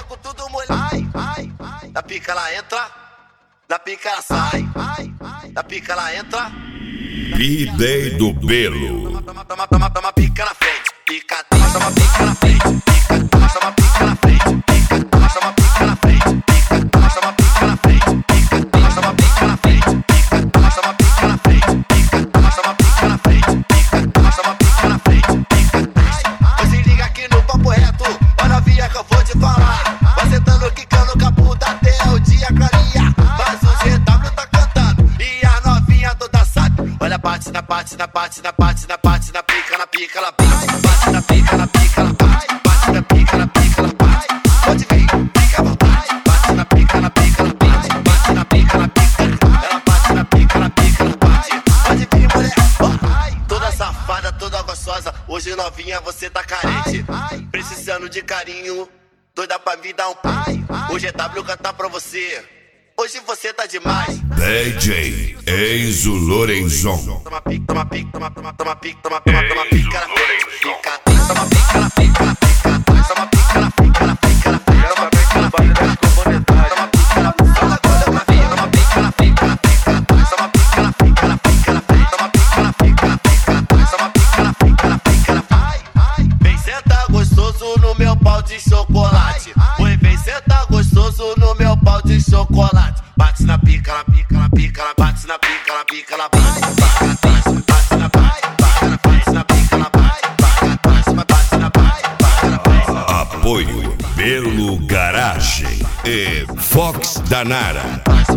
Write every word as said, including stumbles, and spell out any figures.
com tudo molhado. Ai, ai, ai. Na pica ela entra, na pica ela sai. Ai, ai. Na pica ela entra. B-Day do Belo. Toma, toma, toma, toma pica na frente. Pica, toma, toma pica na frente. Pica, toma, toma pica na frente. Pica, toma, toma pica na frente. Pica, toma, toma pica na frente. Pica, toma, toma pica na frente. Pica, toma, toma pica na frente. Pica, toma, toma pica na frente. Pica, toma, toma pica na frente. Pica, se liga aqui no papo reto. Olha a via que eu vou te falar. Vai sentando, quicando com a bunda até o dia clarear. Mas o G W tá cantando e a novinha toda sabe. Olha, bate na bate na bate na bate na bate na pica na pica ela bate. Bate na pica na pica ela bate. Bate na pica na pica ela bate. Pode vir, fica à vontade. Bate na pica na pica ela bate. Bate na pica na pica ela bate na pica na pica ela bate. Pode vir, mulher. Oh, toda safada, toda gostosa. Hoje novinha você tá carente, precisando de carinho. Doida pra me dar um pai. O G W cantar pra você. Hoje você tá demais. D J Enzo Lorenzon. Toma pica, toma pica, toma, toma, toma pica, toma, toma, toma pica na frente. Pica, toma pica na pica, na pica, toma pica na pica, na pica, na pica, toma pica na pica, toma pica na pica, toma pica na pica, toma pica na pica, na pica, toma pica na pica, na pica, na pica, toma pica na pica, na pica, toma pica na pica, na pica, na pica. Vem sentar gostoso no meu pau de chocolate. Oi, vem sentar gostoso no meu pau de chocolate. Bate na pica, na pica, na pica, na bate na pica, na pica, na bate, bate, bate na bate, bate na bate na pica, na bate, bate, bate na bate, bate na bate. Apoio Belo Garagem e Fox Danara.